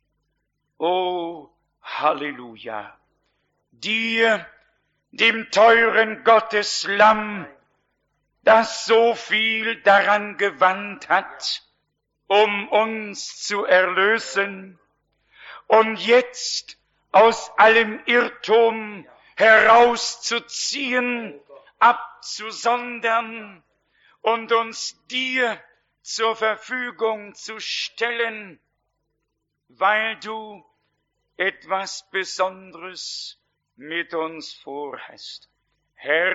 O Halleluja! Dir, dem teuren Gotteslamm, das so viel daran gewandt hat, um uns zu erlösen und jetzt aus allem Irrtum herauszuziehen, abzusondern und uns dir zur Verfügung zu stellen, weil du etwas Besonderes mit uns vorhast. Herr,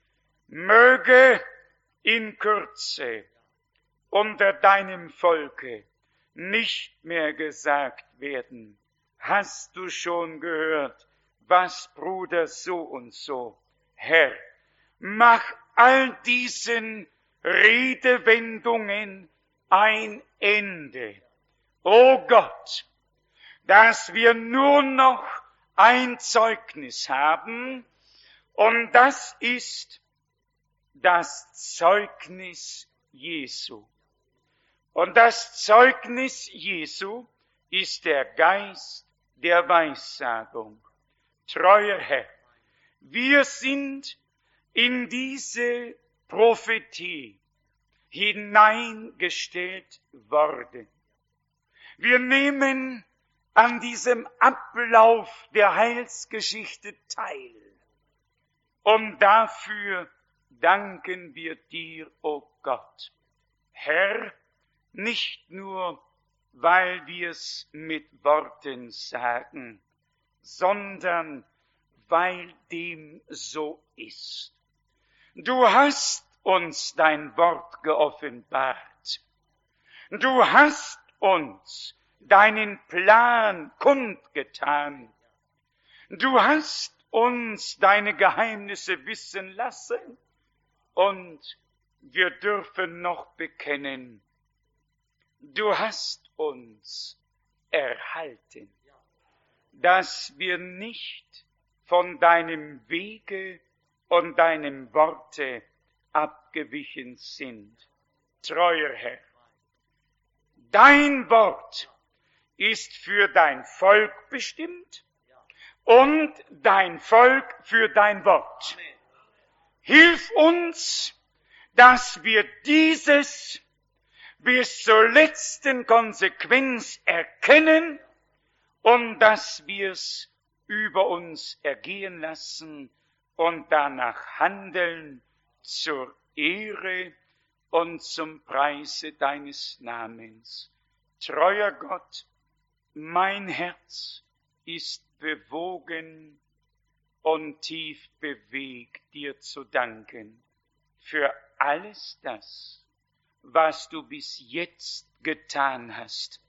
möge in Kürze unter deinem Volke nicht mehr gesagt werden, hast du schon gehört, was Bruder so und so. Herr, mach all diesen Redewendungen ein Ende. O Gott, dass wir nur noch ein Zeugnis haben, und das ist das Zeugnis Jesu. Und das Zeugnis Jesu ist der Geist der Weissagung. Treuer Herr, wir sind in diese Prophetie hineingestellt worden. Wir nehmen an diesem Ablauf der Heilsgeschichte teil. Und dafür danken wir dir, o Gott. Herr, nicht nur, weil wir es mit Worten sagen, sondern weil dem so ist. Du hast uns dein Wort geoffenbart. Du hast uns deinen Plan kundgetan. Du hast uns deine Geheimnisse wissen lassen und wir dürfen noch bekennen, du hast uns erhalten, dass wir nicht von deinem Wege und deinem Worte abgewichen sind. Treuer Herr, dein Wort ist für dein Volk bestimmt und dein Volk für dein Wort. Hilf uns, dass wir dieses bis zur letzten Konsequenz erkennen und dass wir es über uns ergehen lassen und danach handeln zur Ehre und zum Preise deines Namens. Treuer Gott, mein Herz ist bewogen und tief bewegt, dir zu danken für alles das, was du bis jetzt getan hast.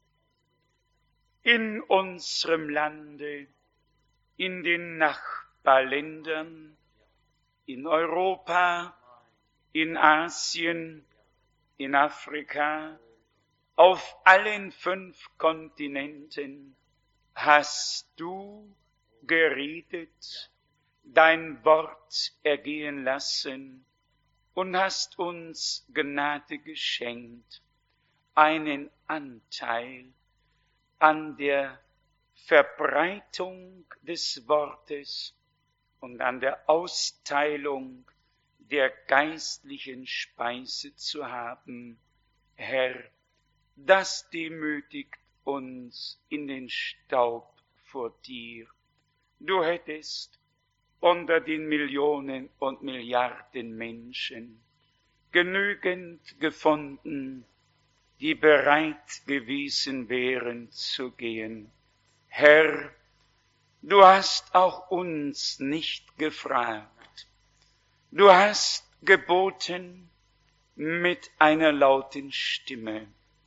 In unserem Lande, in den Nachbarländern, in Europa, in Asien, in Afrika, auf allen 5 Kontinenten hast du geredet, dein Wort ergehen lassen und hast uns Gnade geschenkt, einen Anteil an der Verbreitung des Wortes und an der Austeilung der geistlichen Speise zu haben. Herr, das demütigt uns in den Staub vor dir. Du hättest unter den Millionen und Milliarden Menschen genügend gefunden, die bereit gewesen wären zu gehen. Herr, du hast auch uns nicht gefragt. Du hast geboten mit einer lauten Stimme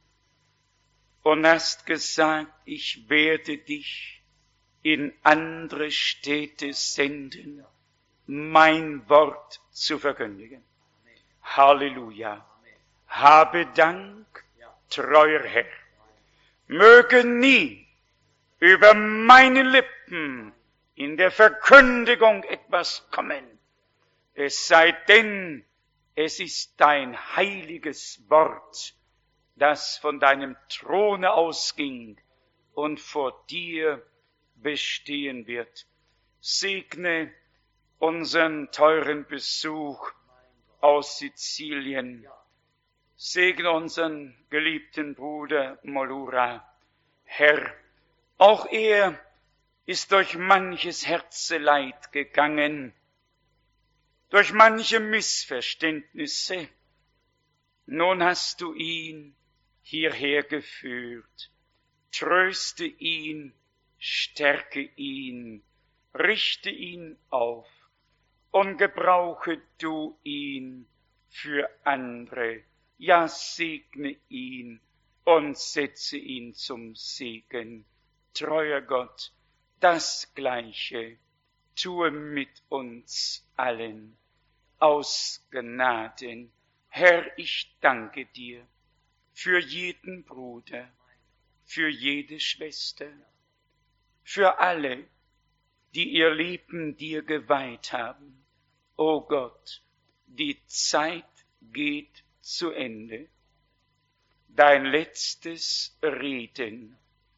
und hast gesagt, ich werde dich in andere Städte senden, mein Wort zu verkündigen. Halleluja. Habe Dank, treuer Herr. Möge nie über meine Lippen in der Verkündigung etwas kommen, es sei denn, es ist dein heiliges Wort, das von deinem Throne ausging und vor dir bestehen wird. Segne unseren teuren Besuch aus Sizilien. Segne unseren geliebten Bruder Molura. Herr, auch er ist durch manches Herzeleid gegangen, durch manche Missverständnisse. Nun hast du ihn hierher geführt. Tröste ihn, stärke ihn, richte ihn auf und gebrauche du ihn für andere. Ja, segne ihn und setze ihn zum Segen. Treuer Gott, das Gleiche tue mit uns allen aus Gnaden. Herr, ich danke dir für jeden Bruder, für jede Schwester, für alle, die ihr Leben dir geweiht haben. O Gott, die Zeit geht zu Ende. Dein letztes Reden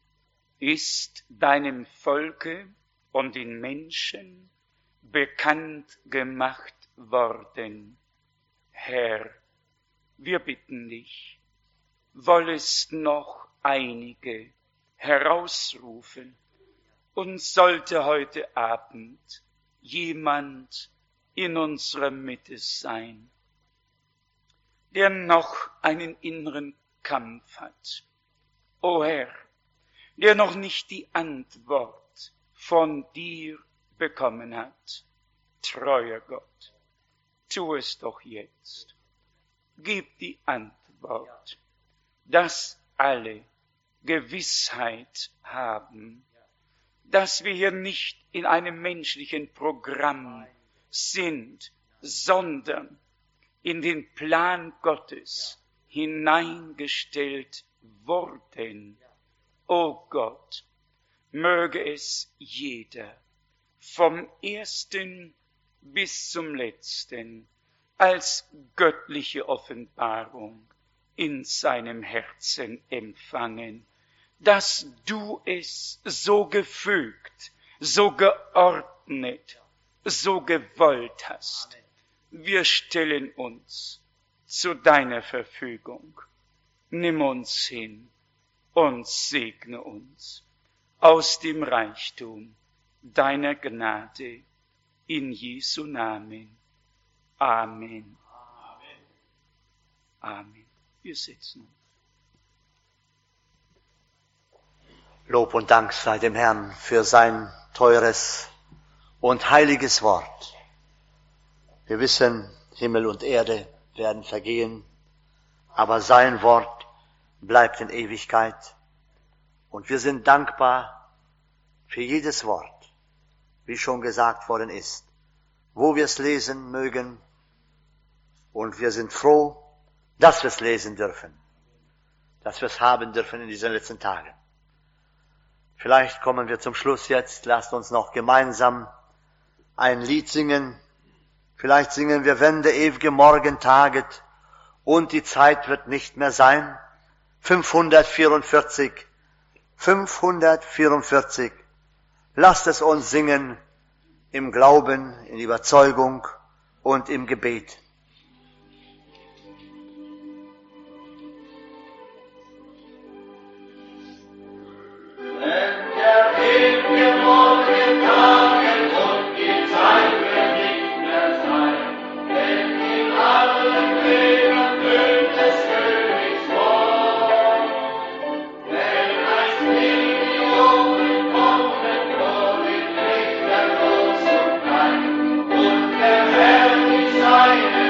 ist deinem Volke und den Menschen bekannt gemacht worden. Herr, wir bitten dich, wollest noch einige herausrufen, und sollte heute Abend jemand in unserer Mitte sein, der noch einen inneren Kampf hat, O Herr, der noch nicht die Antwort von dir bekommen hat. Treuer Gott, tu es doch jetzt. Gib die Antwort, dass alle Gewissheit haben, dass wir hier nicht in einem menschlichen Programm sind, sondern in den Plan Gottes hineingestellt wurden. O Gott, möge es jeder vom ersten bis zum letzten als göttliche Offenbarung in seinem Herzen empfangen, dass du es so gefügt, so geordnet, so gewollt hast. Wir stellen uns zu deiner Verfügung. Nimm uns hin und segne uns aus dem Reichtum deiner Gnade in Jesu Namen. Amen. Amen. Wir setzen uns. Lob und Dank sei dem Herrn für sein teures und heiliges Wort. Wir wissen, Himmel und Erde werden vergehen, aber sein Wort bleibt in Ewigkeit. Und wir sind dankbar für jedes Wort, wie schon gesagt worden ist, wo wir es lesen mögen. Und wir sind froh, dass wir es lesen dürfen, dass wir es haben dürfen in diesen letzten Tagen. Vielleicht kommen wir zum Schluss jetzt. Lasst uns noch gemeinsam ein Lied singen. Vielleicht singen wir, wenn der ewige Morgen taget und die Zeit wird nicht mehr sein. 544. 544. Lasst es uns singen im Glauben, in Überzeugung und im Gebet. Seine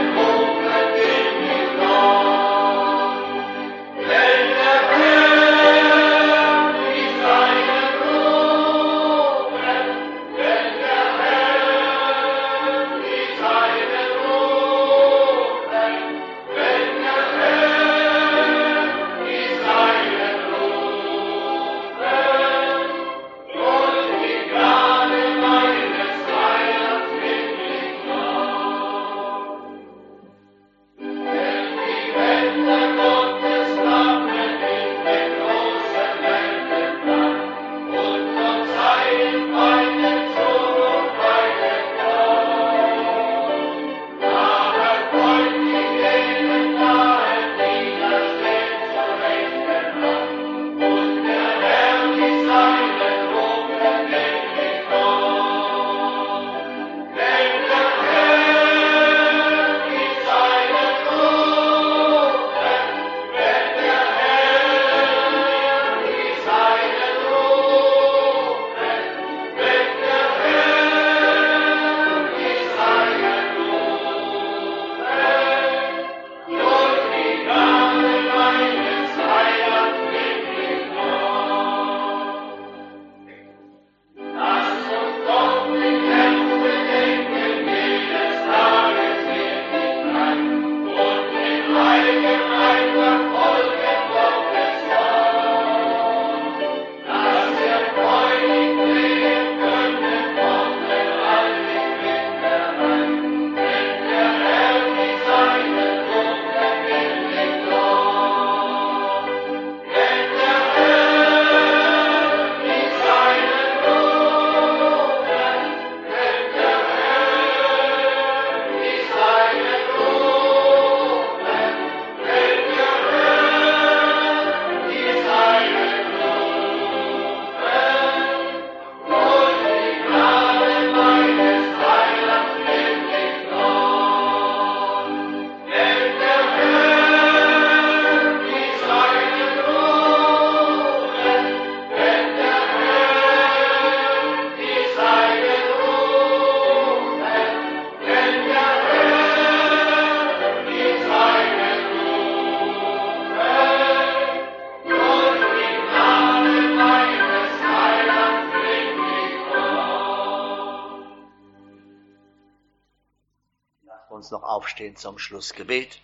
uns noch aufstehen zum Schlussgebet.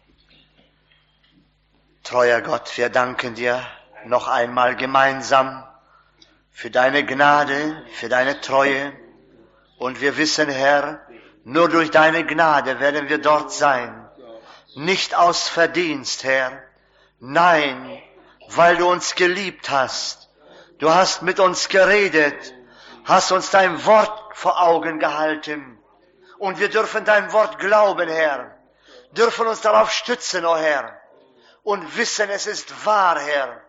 Treuer Gott, wir danken dir noch einmal gemeinsam für deine Gnade, für deine Treue. Und wir wissen, Herr, nur durch deine Gnade werden wir dort sein. Nicht aus Verdienst, Herr. Nein, weil du uns geliebt hast. Du hast mit uns geredet, hast uns dein Wort vor Augen gehalten. Und wir dürfen dein Wort glauben, Herr. Dürfen uns darauf stützen, o Herr. Und wissen, es ist wahr, Herr.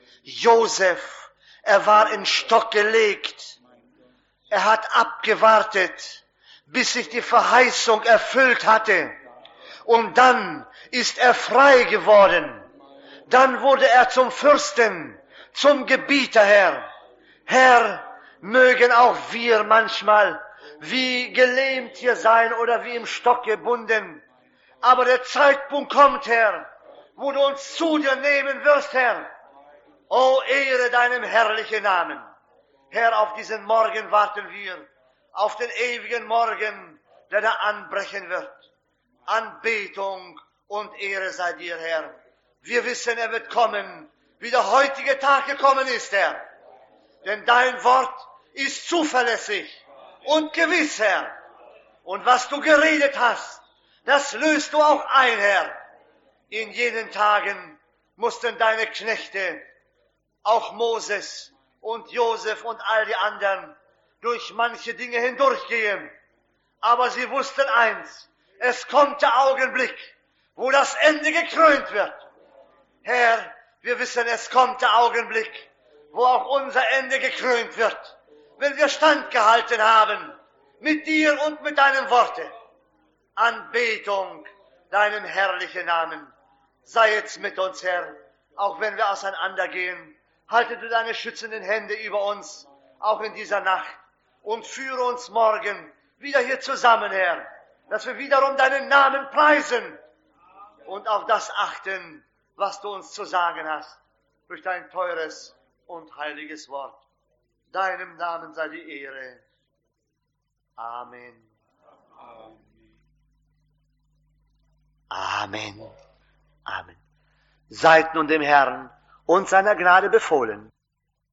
Josef, er war in Stock gelegt. Er hat abgewartet, bis sich die Verheißung erfüllt hatte. Und dann ist er frei geworden. Dann wurde er zum Fürsten, zum Gebieter, Herr. Herr, mögen auch wir manchmal wie gelähmt hier sein oder wie im Stock gebunden. Aber der Zeitpunkt kommt, Herr, wo du uns zu dir nehmen wirst, Herr. O, ehre deinem herrlichen Namen. Herr, auf diesen Morgen warten wir, auf den ewigen Morgen, der da anbrechen wird. Anbetung und Ehre sei dir, Herr. Wir wissen, er wird kommen, wie der heutige Tag gekommen ist, Herr. Denn dein Wort ist zuverlässig und gewiss, Herr. Und was du geredet hast, das löst du auch ein, Herr. In jenen Tagen mussten deine Knechte, auch Moses und Josef und all die anderen, durch manche Dinge hindurchgehen. Aber sie wussten eins, es kommt der Augenblick, wo das Ende gekrönt wird. Herr, wir wissen, es kommt der Augenblick, wo auch unser Ende gekrönt wird, wenn wir standgehalten haben mit dir und mit deinem Worte. Anbetung deinem herrlichen Namen. Sei jetzt mit uns, Herr, auch wenn wir auseinandergehen. Halte du deine schützenden Hände über uns, auch in dieser Nacht, und führe uns morgen wieder hier zusammen, Herr, dass wir wiederum deinen Namen preisen und auf das achten, was du uns zu sagen hast, durch dein teures und heiliges Wort. Deinem Namen sei die Ehre. Amen. Amen. Amen. Seid nun dem Herrn und seiner Gnade befohlen.